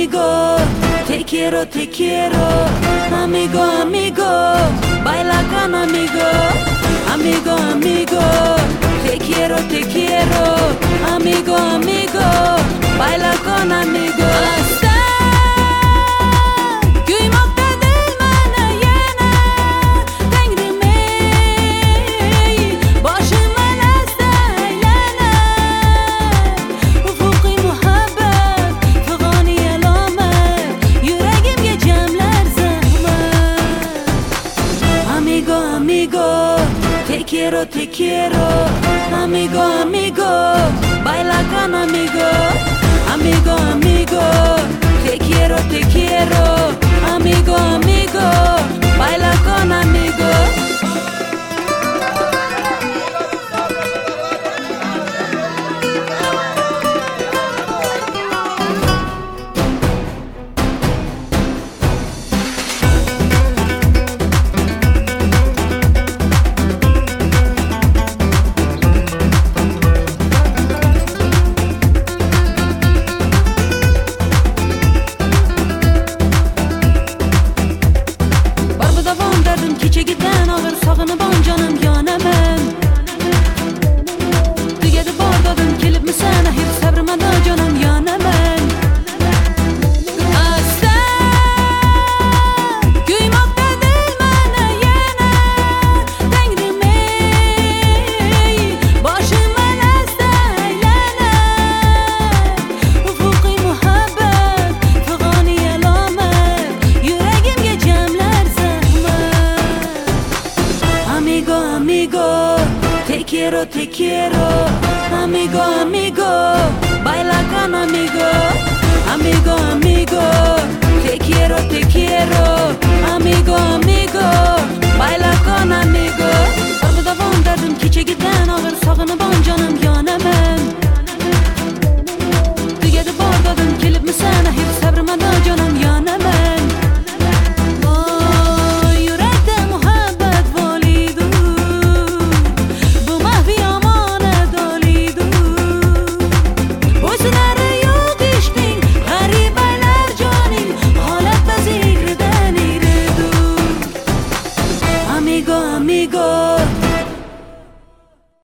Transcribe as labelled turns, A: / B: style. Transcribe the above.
A: amigo, te quiero, amigo, amigo, baila con amigo, amigo, amigo, te quiero, amigo, amigo, baila con amigo. Te quiero, amigo, amigo, baila con amigo, amigo, amigo, te quiero, amigo, amigo, baila con amigo. Kechigidan og'ir sog'inaman jonim yonaman. Tugadi bor dodim kelibmisan axir sabrimada jonim yonaman. Asta kuymoqda dil mana yana tangrim ey boshim asta aylanar ufuqiy muhabbat fig'oni alomat yuragimga jamlar amigo, amigo, te quiero, amigo, amigo, baila con amigo, amigo, amigo, te quiero, amigo, amigo, baila con amigo. Dardim kechigidan og'ir sog'inaman jonim